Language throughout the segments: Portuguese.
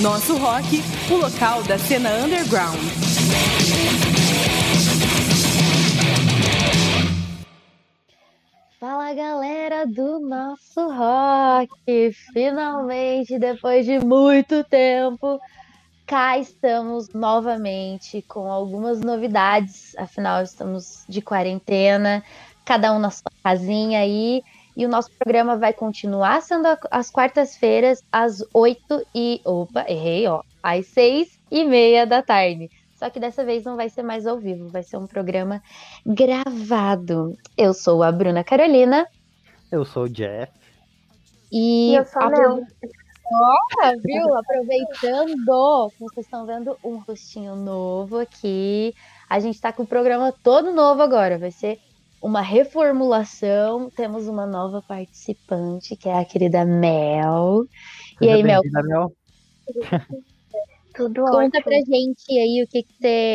Nosso Rock, o local da cena underground. Fala, galera do Nosso Rock! Finalmente, depois de muito tempo, cá estamos novamente com algumas novidades. Afinal, estamos de quarentena, cada um na sua casinha aí. E o nosso programa vai continuar sendo às quartas-feiras, às 8 e... Opa, errei, ó. Às 6h30 da tarde. Só que dessa vez não vai ser mais ao vivo, vai ser um programa gravado. Eu sou a Bruna Carolina. Eu sou o Jeff. E eu sou a Mel. Viu? Aproveitando que vocês estão vendo um rostinho novo aqui. A gente tá com o programa todo novo agora. Vai ser uma reformulação. Temos uma nova participante, que é a querida Mel. E aí, Mel? Mel? Tudo Conta ótimo. pra gente aí o que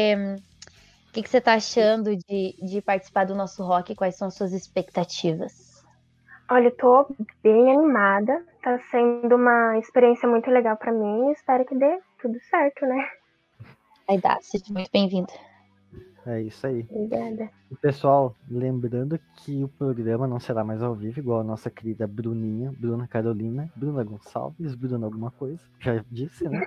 você tá achando de participar do Nosso Rock. Quais são suas expectativas? Olha, eu tô bem animada. Tá sendo uma experiência muito legal pra mim. Espero que dê tudo certo, né? Vai dar, seja muito bem-vinda. É isso aí. Obrigada. E, pessoal, lembrando que o programa não será mais ao vivo, igual a nossa querida Bruninha, Bruna Carolina, Bruna Gonçalves, Bruna alguma coisa, já disse, né?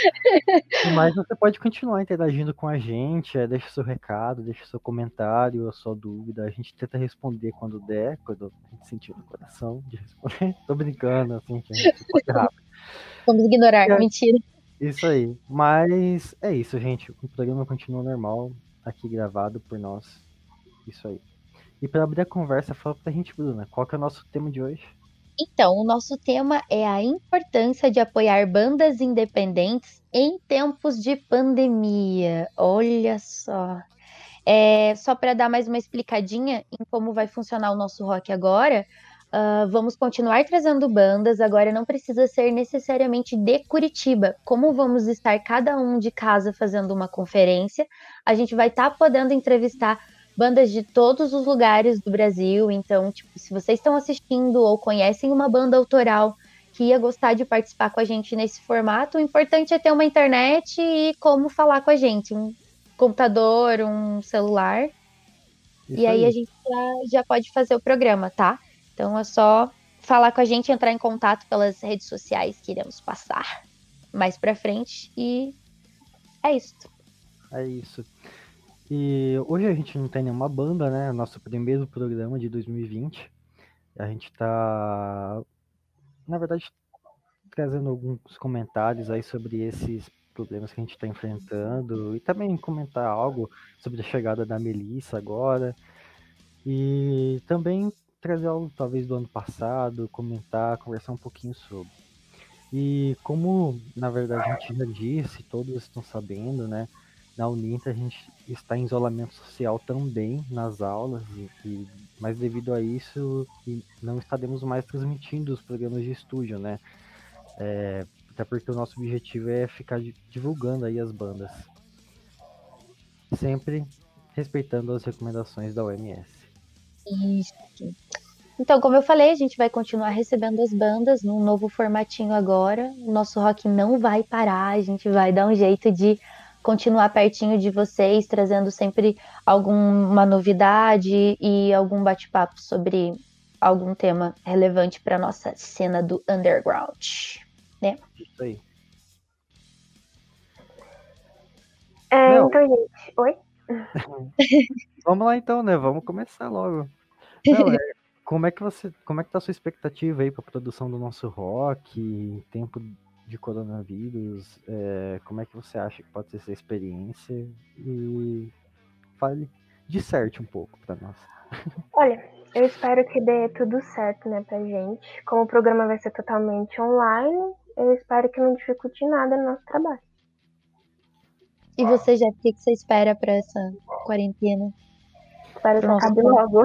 Mas você pode continuar interagindo com a gente, deixa seu recado, deixa seu comentário, a sua dúvida, a gente tenta responder quando der, quando a gente sentir no coração de responder. Tô brincando, assim, que a gente responde rápido. Vamos ignorar, mentira. Isso aí, mas é isso, gente, o programa continua normal, aqui gravado por nós, isso aí. E para abrir a conversa, fala pra gente, Bruna, qual que é o nosso tema de hoje? Então, o nosso tema é a importância de apoiar bandas independentes em tempos de pandemia. Olha só. Só para dar mais uma explicadinha em como vai funcionar o nosso rock agora, vamos continuar trazendo bandas, agora não precisa ser necessariamente de Curitiba. Como vamos estar cada um de casa fazendo uma conferência, a gente vai estar podendo entrevistar bandas de todos os lugares do Brasil. Então, tipo, se vocês estão assistindo ou conhecem uma banda autoral que ia gostar de participar com a gente nesse formato, o importante é ter uma internet e como falar com a gente, um computador, um celular. Isso e aí a gente já pode fazer o programa, tá? Então é só falar com a gente, entrar em contato pelas redes sociais que iremos passar mais pra frente. E é isso. É isso. E hoje a gente não tem nenhuma banda, né? Nosso primeiro programa de 2020. A gente tá, na verdade, trazendo alguns comentários aí sobre esses problemas que a gente está enfrentando e também comentar algo sobre a chegada da Melissa agora e também trazer algo talvez do ano passado, comentar, conversar um pouquinho sobre. E como, na verdade, a gente já disse, todos estão sabendo, né? Na Uninter a gente está em isolamento social também nas aulas, mas devido a isso não estaremos mais transmitindo os programas de estúdio, né? Até porque o nosso objetivo é ficar divulgando aí as bandas. Sempre respeitando as recomendações da OMS. Isso. Então, como eu falei, a gente vai continuar recebendo as bandas num novo formatinho agora. O nosso rock não vai parar, a gente vai dar um jeito de continuar pertinho de vocês, trazendo sempre alguma novidade e algum bate-papo sobre algum tema relevante para nossa cena do underground, né? Isso aí. Então, gente, oi? Vamos lá então, né? Vamos começar logo. Não, como é que tá a sua expectativa aí para a produção do nosso rock em tempo de coronavírus? Como é que você acha que pode ser essa experiência? E disserte um pouco para nós. Olha, eu espero que dê tudo certo, né, pra gente. Como o programa vai ser totalmente online, eu espero que não dificulte nada no nosso trabalho. E você, já o que você espera para essa quarentena? Espero que acabe logo.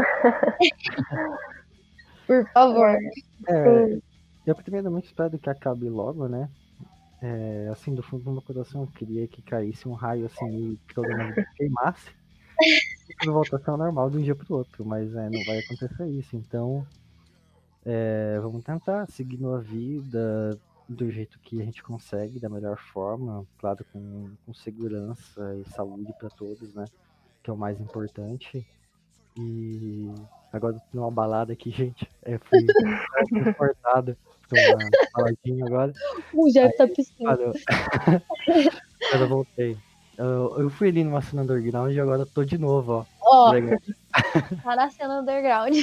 Por favor. Eu primeiramente espero que acabe logo, né? Assim, do fundo do meu coração, eu queria que caísse um raio assim e que o coronavírus queimasse. E tudo voltasse ao normal de um dia pro outro, mas não vai acontecer isso. Então, vamos tentar seguir a vida, do jeito que a gente consegue, da melhor forma, claro, com segurança e saúde para todos, né? Que é o mais importante. E agora eu tô numa balada aqui, gente. Fui transportado pra uma baladinha agora. O Jeff tá piscando. Parou. Agora eu voltei. Eu fui ali numa cena underground e agora eu tô de novo, ó. Ó, Legal. tá na cena underground.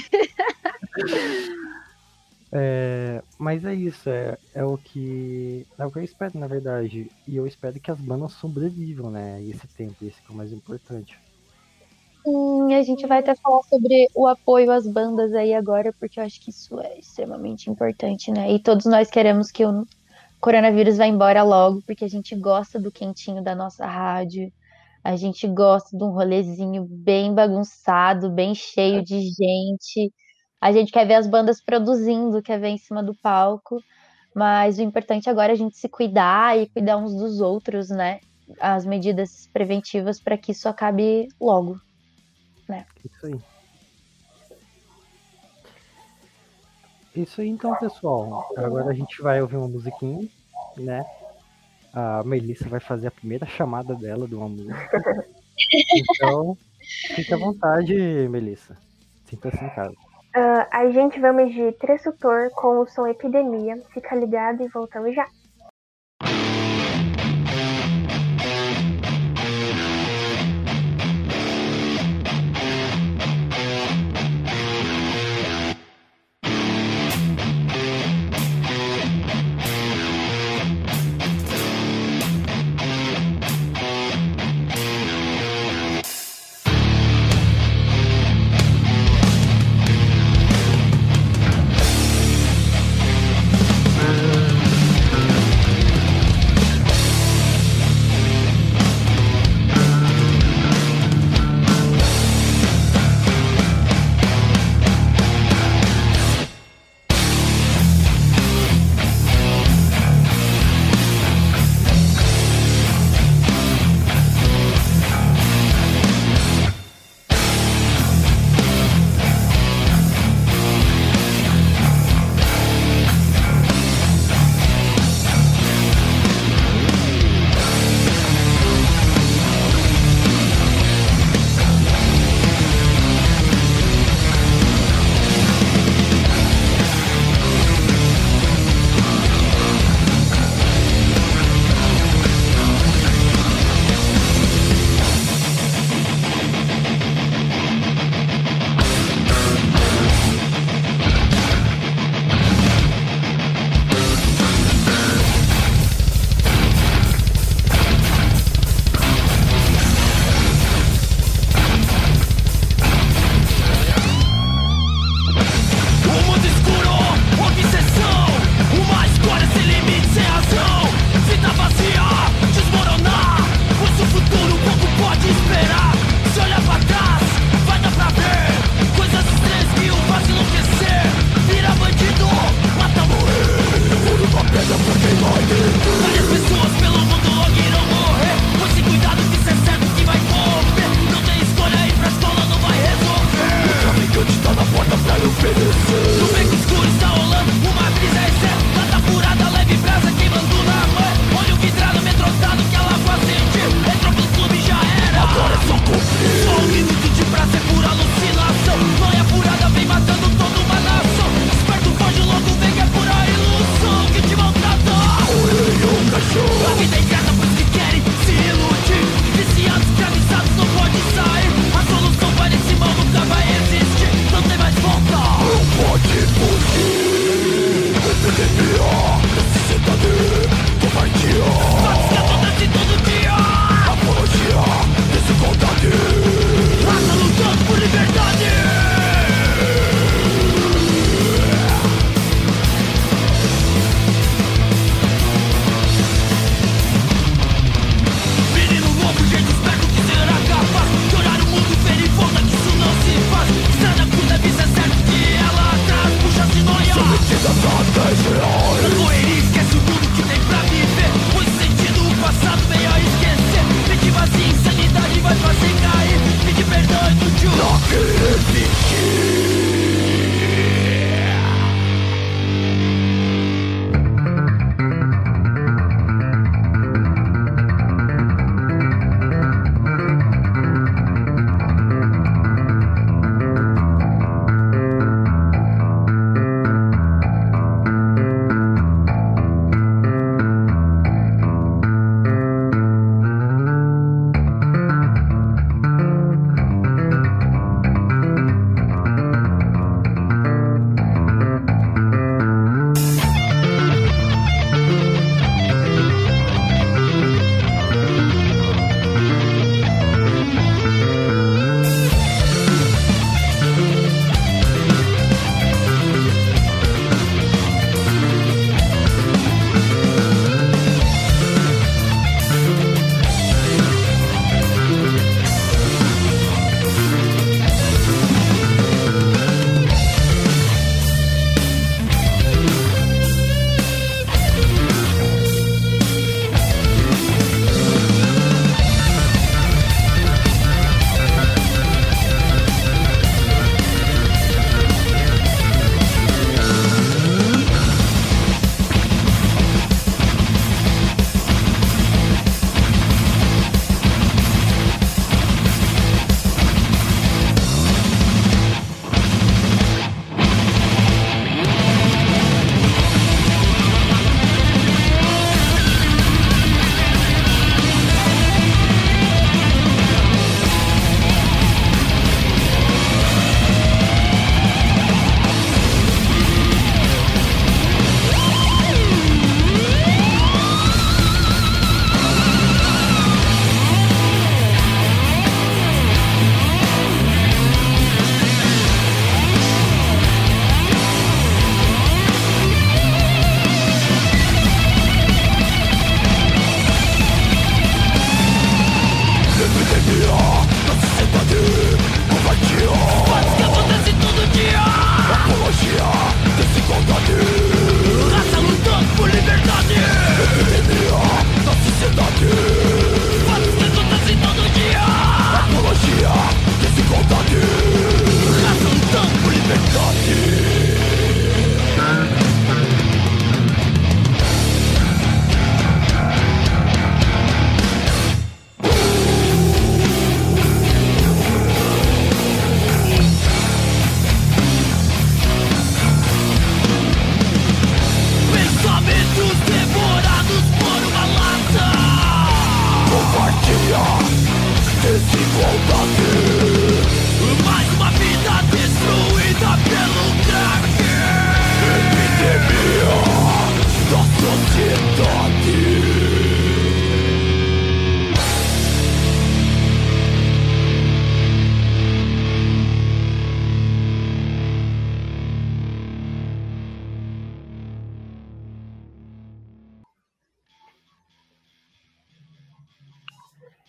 Mas é isso, é o que eu espero, na verdade. E eu espero que as bandas sobrevivam, né? Esse tempo, esse que é o mais importante. A gente vai até falar sobre o apoio às bandas aí agora, porque eu acho que isso é extremamente importante, né? E todos nós queremos que o coronavírus vá embora logo, porque a gente gosta do quentinho da nossa rádio, a gente gosta de um rolezinho bem bagunçado, bem cheio de gente. A gente quer ver as bandas produzindo, quer ver em cima do palco, mas o importante agora é a gente se cuidar e cuidar uns dos outros, né? As medidas preventivas para que isso acabe logo. Isso aí. Isso aí então, pessoal. Agora a gente vai ouvir uma musiquinha, né? A Melissa vai fazer a primeira chamada dela de uma música. Então, fique à vontade, Melissa. Sinta-se em casa. A gente vai medir Tressutor com o som Epidemia. Fica ligado e voltamos já.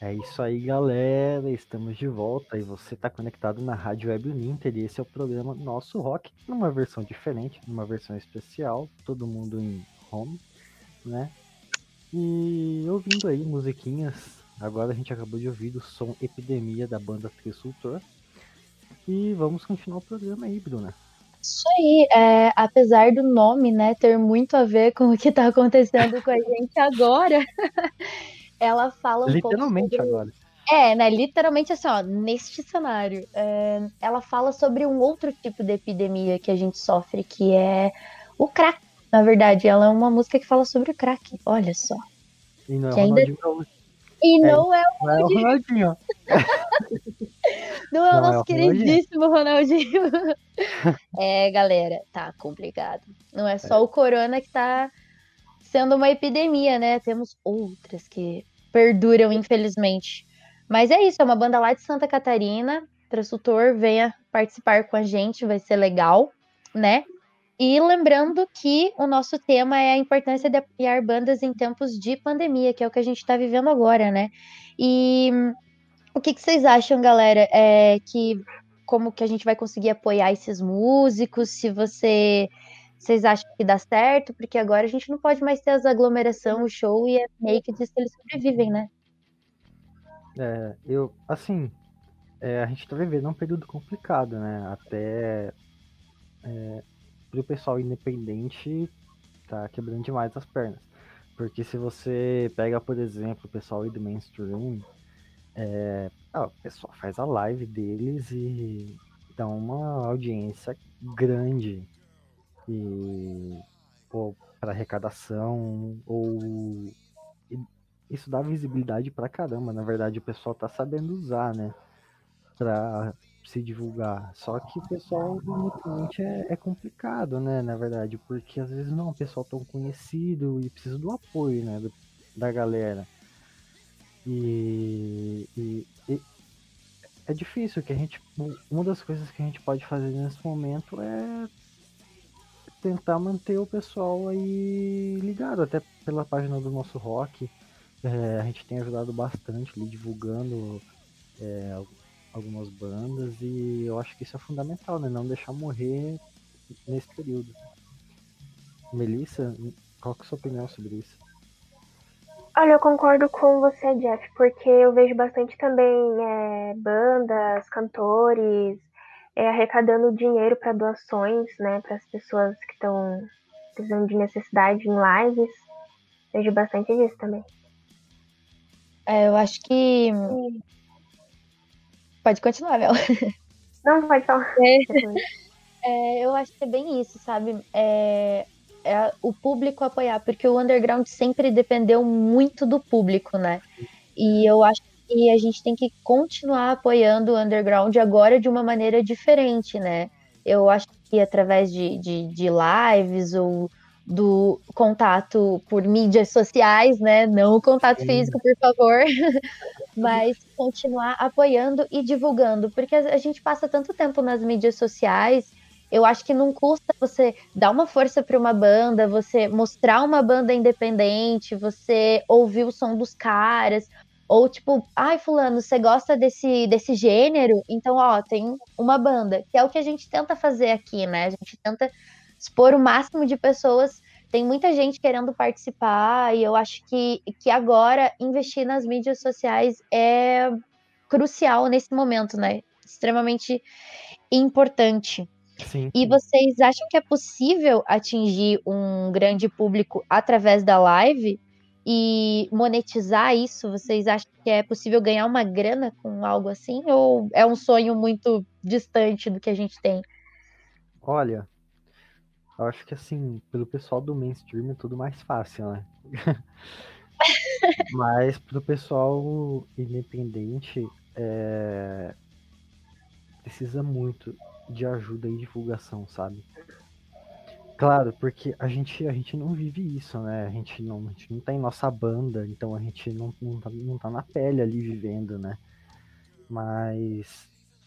É isso aí, galera. Estamos de volta e você está conectado na Rádio Web Uninter e esse é o programa Nosso Rock, numa versão diferente, numa versão especial, todo mundo em home, né? E ouvindo aí musiquinhas. Agora a gente acabou de ouvir o som Epidemia da banda Trisultor. E vamos continuar o programa aí, Bruna. Isso aí, apesar do nome, né, ter muito a ver com o que está acontecendo com a gente agora, ela fala um pouco Literalmente sobre. agora. Né, literalmente assim, ó, neste cenário. Ela fala sobre um outro tipo de epidemia que a gente sofre, que é o crack. Na verdade, ela é uma música que fala sobre o crack, olha só. E não é o Que ainda... Ronaldinho Gaúcho. E não é Não é o Ronaldinho. Não é o Não é nosso o Ronaldinho. queridíssimo Ronaldinho. Galera, tá complicado. Não é só o corona que tá sendo uma epidemia, né? Temos outras que perduram, infelizmente. Mas é isso, é uma banda lá de Santa Catarina. Trasultor, venha participar com a gente, vai ser legal, né? E lembrando que o nosso tema é a importância de apoiar bandas em tempos de pandemia, que é o que a gente está vivendo agora, né? E o que vocês acham, galera? Como que a gente vai conseguir apoiar esses músicos? Se vocês acham que dá certo? Porque agora a gente não pode mais ter as aglomeração, o show, e é meio que diz que eles sobrevivem, né? A gente tá vivendo um período complicado, né? Até pro pessoal independente tá quebrando demais as pernas. Porque se você pega, por exemplo, o pessoal aí do mainstream, o pessoal faz a live deles e dá uma audiência grande e para arrecadação e isso dá visibilidade pra caramba. Na verdade, o pessoal tá sabendo usar, né? Pra se divulgar. Só que o pessoal independente é complicado, né? Na verdade, porque às vezes não é um pessoal tão conhecido e precisa do apoio, né? Da galera. E é difícil que a gente. Uma das coisas que a gente pode fazer nesse momento é tentar manter o pessoal aí ligado, até pela página do Nosso Rock. A gente tem ajudado bastante ali, divulgando algumas bandas e eu acho que isso é fundamental, né? Não deixar morrer nesse período. Melissa, qual que é a sua opinião sobre isso? Olha, eu concordo com você, Jeff, porque eu vejo bastante também bandas, cantores arrecadando dinheiro para doações, né, para as pessoas que estão precisando de necessidade em lives. Vejo bastante disso também. Eu acho que. Pode continuar, Mel. Não, pode falar. Eu acho que é bem isso, sabe? O público apoiar, porque o underground sempre dependeu muito do público, né? E eu acho que a gente tem que continuar apoiando o underground agora de uma maneira diferente, né? Eu acho que através de lives ou do contato por mídias sociais, né? Não o contato físico, por favor, mas continuar apoiando e divulgando, porque a gente passa tanto tempo nas mídias sociais. Eu acho que não custa você dar uma força para uma banda, você mostrar uma banda independente, você ouvir o som dos caras, ou tipo, ai, fulano, você gosta desse gênero? Então, ó, tem uma banda, que é o que a gente tenta fazer aqui, né? A gente tenta expor o máximo de pessoas. Tem muita gente querendo participar, e eu acho que agora investir nas mídias sociais é crucial nesse momento, né? Extremamente importante. Sim. E vocês acham que é possível atingir um grande público através da live e monetizar isso? Vocês acham que é possível ganhar uma grana com algo assim? Ou é um sonho muito distante do que a gente tem? Olha, eu acho que assim, pelo pessoal do mainstream é tudo mais fácil, né? Mas pro pessoal independente, precisa muito de ajuda e divulgação, sabe? Claro, porque a gente não vive isso, né? A gente não tá em nossa banda, então a gente não tá na pele ali vivendo, né? Mas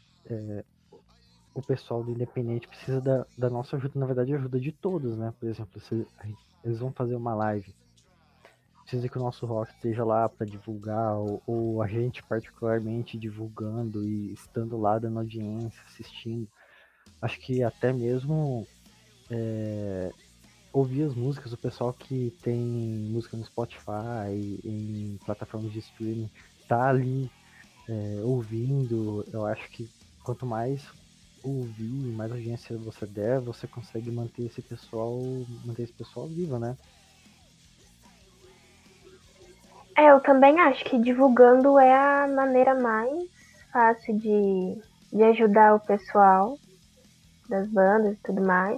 o pessoal do independente precisa da nossa ajuda, na verdade, a ajuda de todos, né? Por exemplo, se eles vão fazer uma live. precisa que o nosso rock esteja lá para divulgar, ou a gente particularmente divulgando e estando lá dando audiência, assistindo. Acho que até mesmo ouvir as músicas, o pessoal que tem música no Spotify, em plataformas de streaming, tá ali ouvindo. Eu acho que quanto mais ouvir, mais audiência você der, você consegue manter esse pessoal vivo, né? Eu também acho que divulgando é a maneira mais fácil de ajudar o pessoal das bandas e tudo mais.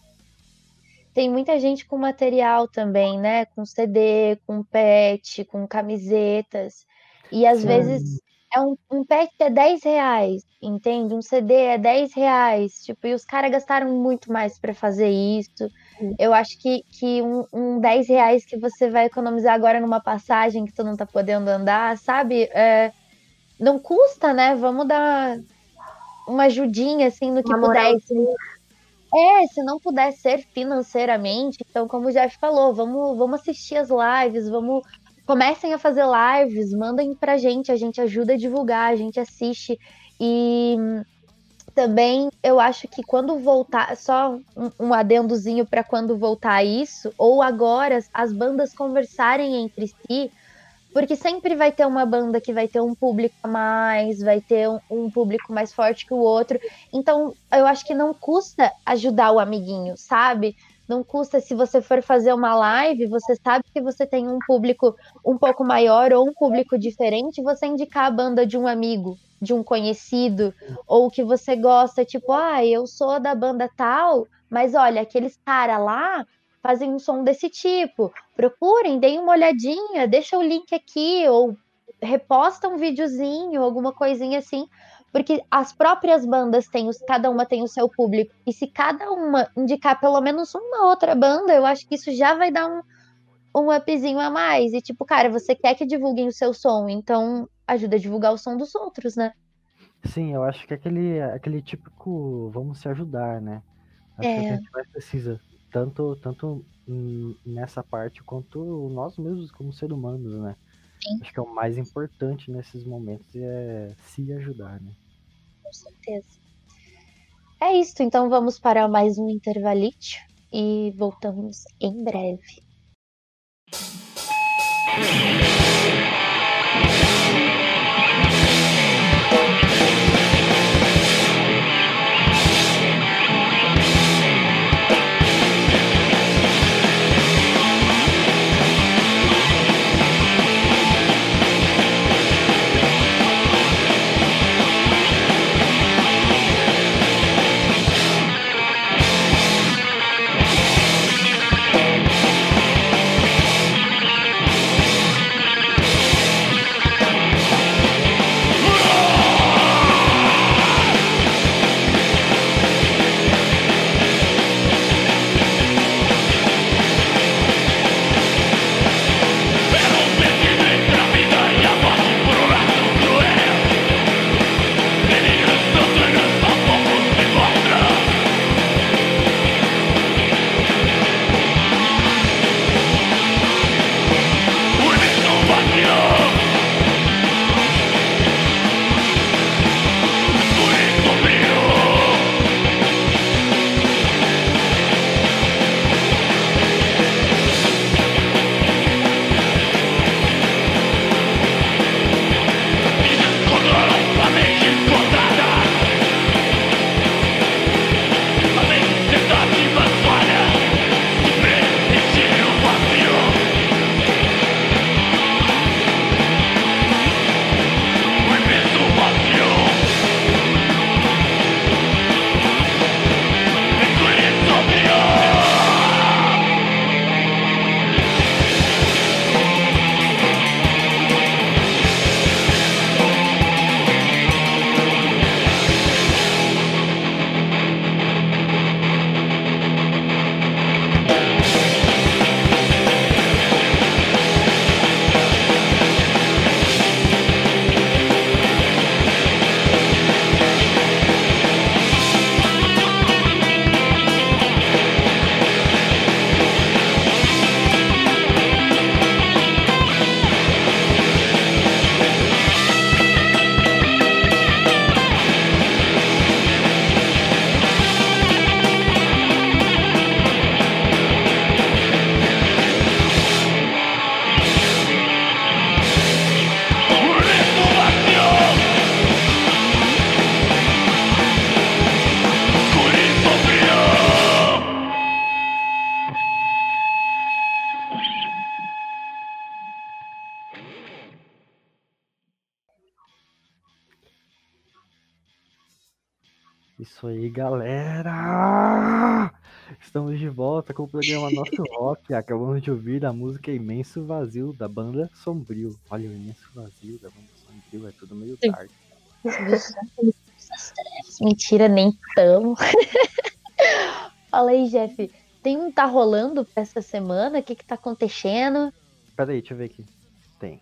Tem muita gente com material também, né? Com CD, com pet, com camisetas. E às Sim. vezes um pet é R$10, entende? Um CD é R$10. Tipo, e os caras gastaram muito mais para fazer isso. Eu acho que um R$10 que você vai economizar agora numa passagem que tu não tá podendo andar, sabe? Não custa, né? Vamos dar uma ajudinha, assim, no que Uma puder. moralzinha. Se não puder ser financeiramente, então, como o Jeff falou, vamos assistir as lives, comecem a fazer lives, mandem pra gente, a gente ajuda a divulgar, a gente assiste. E também eu acho que quando voltar, só um adendozinho para quando voltar isso, ou agora as bandas conversarem entre si, porque sempre vai ter uma banda que vai ter um público a mais, vai ter um público mais forte que o outro. Então, eu acho que não custa ajudar o amiguinho, sabe? Não custa, se você for fazer uma live, você sabe que você tem um público um pouco maior ou um público diferente, você indicar a banda de um amigo, de um conhecido, ou que você gosta, tipo, eu sou da banda tal, mas olha, aqueles cara lá fazem um som desse tipo. Procurem, deem uma olhadinha, deixa o link aqui, ou reposta um videozinho, alguma coisinha assim, porque as próprias bandas cada uma tem o seu público, e se cada uma indicar pelo menos uma outra banda, eu acho que isso já vai dar um upzinho a mais. E tipo, cara, você quer que divulguem o seu som, então ajuda a divulgar o som dos outros, né? Sim, eu acho que é aquele típico vamos se ajudar, né? Acho que é o que a gente mais precisa, tanto nessa parte quanto nós mesmos como seres humanos, né? Sim. Acho que é o mais importante nesses momentos é se ajudar, né? Com certeza. É isso, então vamos para mais um intervalite e voltamos em breve. Isso aí, galera! Estamos de volta com o programa Nosso Rock. Acabamos de ouvir a música Imenso Vazio, da banda Sombrio. Olha, o Imenso Vazio da banda Sombrio, é tudo meio dark. Mentira, nem tão. Fala aí, Jeff. Tá rolando pra essa semana? O que tá acontecendo? Peraí, deixa eu ver aqui. Tem.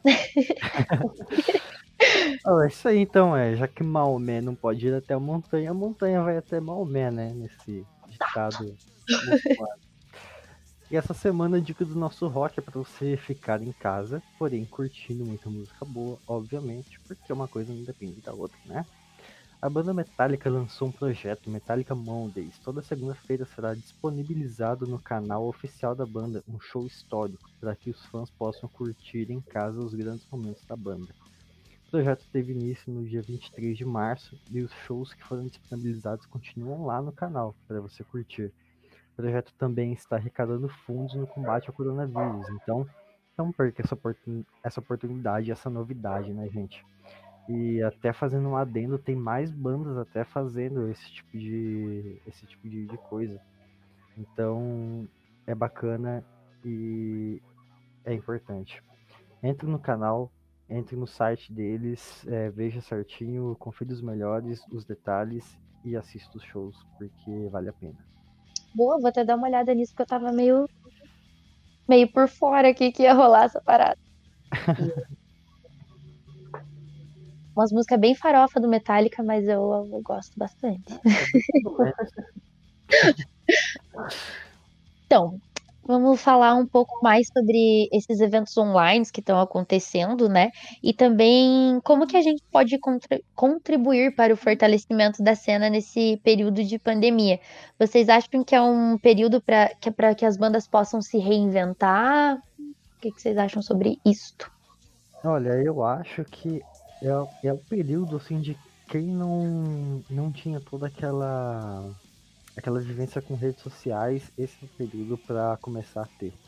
É isso aí então, já que Maomé não pode ir até a montanha vai até Maomé, né? Nesse ditado muçulmano. E essa semana a dica do Nosso Rock é pra você ficar em casa, porém curtindo muita música boa, obviamente, porque uma coisa não depende da outra, né? A banda Metallica lançou um projeto, Metallica Mondays. Toda segunda-feira será disponibilizado no canal oficial da banda um show histórico, para que os fãs possam curtir em casa os grandes momentos da banda. O projeto teve início no dia 23 de março e os shows que foram disponibilizados continuam lá no canal para você curtir. O projeto também está arrecadando fundos no combate ao coronavírus, então não perca essa oportunidade, essa novidade, né, gente? E até fazendo um adendo, tem mais bandas até fazendo esse tipo de coisa. Então é bacana e é importante. Entre no canal, entre no site deles, veja certinho, confira os melhores, os detalhes e assista os shows, porque vale a pena. Boa, vou até dar uma olhada nisso, porque eu tava meio por fora aqui que ia rolar essa parada. Umas músicas bem farofa do Metallica, mas eu gosto bastante. Então, vamos falar um pouco mais sobre esses eventos online que estão acontecendo, né? E também como que a gente pode contribuir para o fortalecimento da cena nesse período de pandemia. Vocês acham que é um período para que as bandas possam se reinventar? O que vocês acham sobre isto? Olha, eu acho que é o período assim de quem não tinha toda aquela vivência com redes sociais, esse é o período para começar a ter.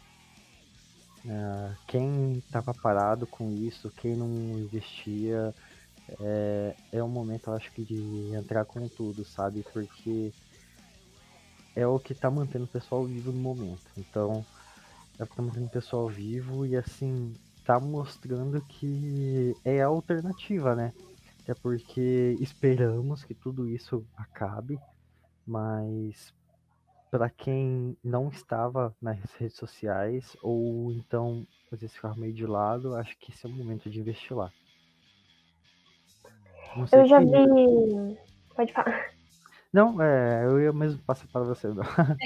Quem estava parado com isso, quem não investia, é um momento, eu acho que, de entrar com tudo, sabe? Porque é o que tá mantendo o pessoal vivo no momento. Então, é o que tá mantendo o pessoal vivo e, assim, tá mostrando que é a alternativa, né? Até porque esperamos que tudo isso acabe, mas para quem não estava nas redes sociais ou então às vezes ficava meio de lado, acho que esse é o momento de investir lá. Não sei Eu já que... vi. Pode falar. Não, eu ia mesmo passar para você. Não.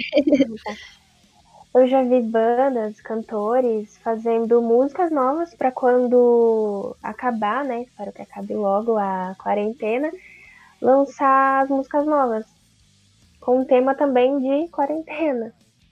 Eu já vi bandas, cantores fazendo músicas novas para quando acabar, né? Espero que acabe logo a quarentena, lançar as músicas novas. Com um tema também de quarentena.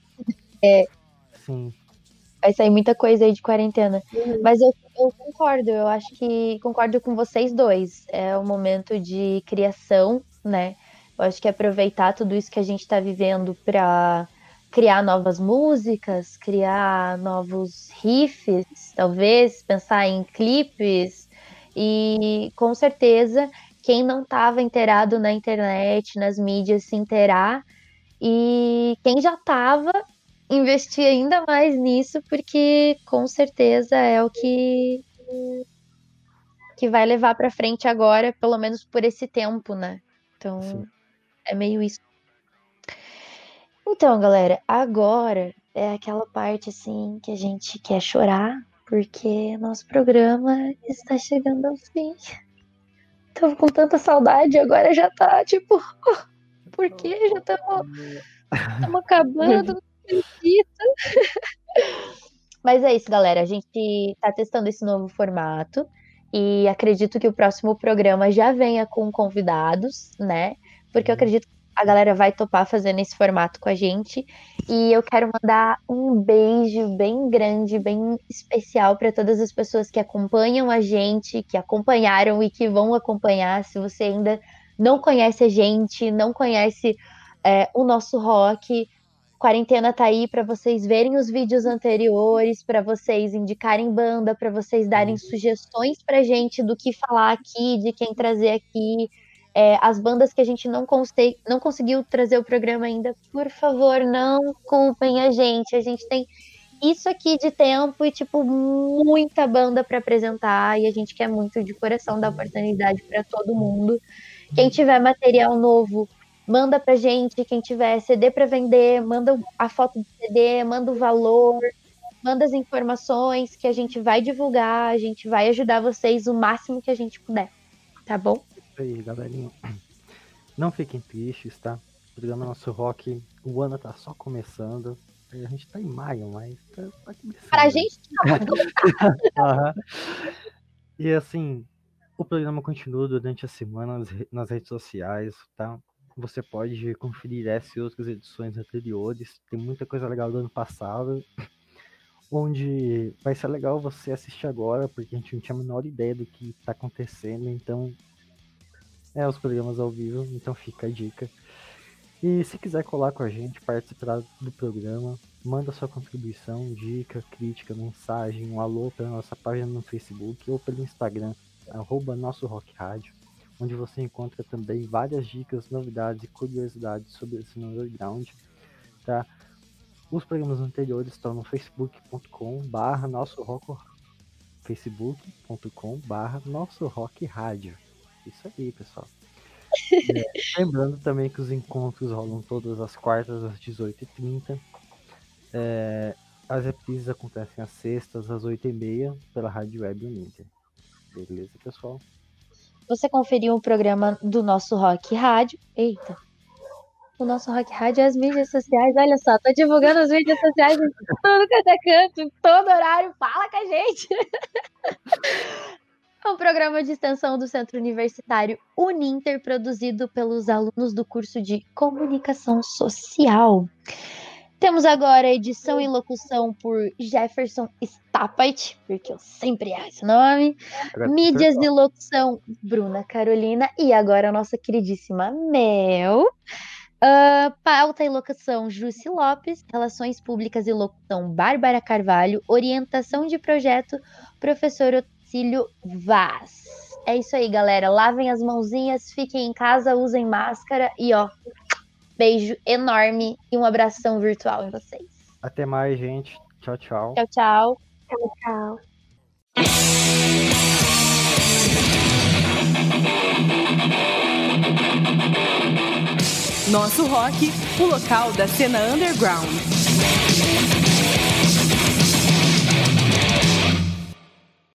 Sim. Vai sair muita coisa aí de quarentena. Mas eu concordo, eu acho que concordo com vocês dois. É um momento de criação, né? Eu acho que aproveitar tudo isso que a gente está vivendo para criar novas músicas, criar novos riffs, talvez, pensar em clipes. E com certeza, quem não estava inteirado na internet, nas mídias, se inteirar. E quem já estava, investir ainda mais nisso, porque com certeza é o que vai levar para frente agora, pelo menos por esse tempo, né? Então, Sim. é meio isso. Então, galera, agora é aquela parte assim que a gente quer chorar, porque nosso programa está chegando ao fim. Tô com tanta saudade, agora já tá tipo, por que já estamos acabando? Não acredito. Mas é isso, galera. A gente tá testando esse novo formato e acredito que o próximo programa já venha com convidados, né? Porque eu acredito que a galera vai topar fazendo esse formato com a gente. E eu quero mandar um beijo bem grande, bem especial para todas as pessoas que acompanham a gente, que acompanharam e que vão acompanhar. Se você ainda não conhece a gente, não conhece o nosso rock, quarentena tá aí para vocês verem os vídeos anteriores, para vocês indicarem banda, para vocês darem sugestões pra gente do que falar aqui, de quem trazer aqui. As bandas que a gente não conseguiu trazer o programa ainda, por favor, não culpem a gente. A gente tem isso aqui de tempo e, tipo, muita banda para apresentar, e a gente quer muito de coração dar oportunidade para todo mundo. Quem tiver material novo, manda pra gente. Quem tiver CD para vender, manda a foto do CD, manda o valor, manda as informações que a gente vai divulgar, a gente vai ajudar vocês o máximo que a gente puder, tá bom? Isso aí, galerinha. Não fiquem tristes, tá? O programa Nosso Rock, o ano tá só começando. A gente tá em maio, mas tá começando. Pra gente Aham. E assim, o programa continua durante a semana nas redes sociais, tá? Você pode conferir essa e outras edições anteriores. Tem muita coisa legal do ano passado, onde vai ser legal você assistir agora, porque a gente não tinha a menor ideia do que tá acontecendo. Então, os programas ao vivo, então fica a dica. E se quiser colar com a gente, participar do programa, manda sua contribuição, dica, crítica, mensagem, um alô pela nossa página no Facebook ou pelo Instagram, @Nosso Rock Rádio, onde você encontra também várias dicas, novidades e curiosidades sobre esse underground, tá? Os programas anteriores estão no facebook.com/Nosso Rock Rádio. Isso aí, pessoal. Lembrando também que os encontros rolam todas as quartas às 18h30. As reprises acontecem às sextas às 8h30 pela Rádio Web Uninter. Beleza, pessoal? você conferiu o programa do Nosso Rock Rádio. Eita! O Nosso Rock Rádio é as mídias sociais. Olha só, tô divulgando as mídias sociais em tudo que é canto, em todo horário. Fala com a gente! É um programa de extensão do Centro Universitário Uninter, produzido pelos alunos do curso de Comunicação Social. Temos agora a edição e locução por Jefferson Stappait, porque eu sempre erro esse nome. Mídias e locução, Bruna Carolina. E agora a nossa queridíssima Mel. Pauta e locução, Jussi Lopes. Relações públicas e locução, Bárbara Carvalho. Orientação de projeto, professor Otacílio Vaz. É isso aí, galera. Lavem as mãozinhas, fiquem em casa, usem máscara e beijo enorme e um abração virtual em vocês. Até mais, gente. Tchau, tchau. Tchau, tchau. Tchau, tchau. Nosso Rock, o local da cena underground.